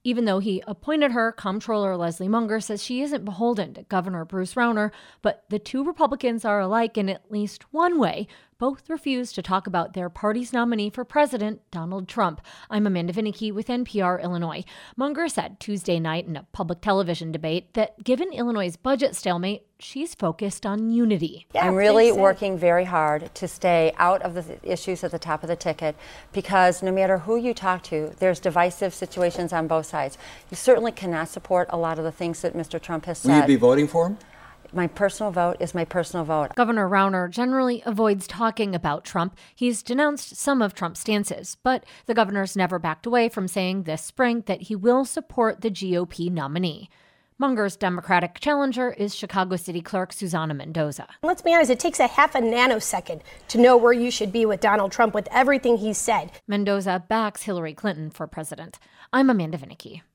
Even though he appointed her, Comptroller Leslie Munger says she isn't beholden to Governor Bruce Rauner, but the two Republicans are alike in at least one way. Both refuse to talk about their party's nominee for president, Donald Trump. I'm Amanda Vinicky with NPR Illinois. Munger said Tuesday night in a public television debate that given Illinois' budget stalemate, she's focused on unity. I'm really working very hard to stay out of the issues at the top of the ticket because no matter who you talk to, there's divisive situations on both sides. You certainly cannot support a lot of the things that Mr. Trump has said. Will you be voting for him? My personal vote is my personal vote. Governor Rauner generally avoids talking about Trump. He's denounced some of Trump's stances, but the governor's never backed away from saying this spring that he will support the GOP nominee. Munger's Democratic challenger is Chicago City Clerk Susana Mendoza. Let's be honest, it takes a half a nanosecond to know where you should be with Donald Trump with everything he's said. Mendoza backs Hillary Clinton for president. I'm Amanda Vinicky.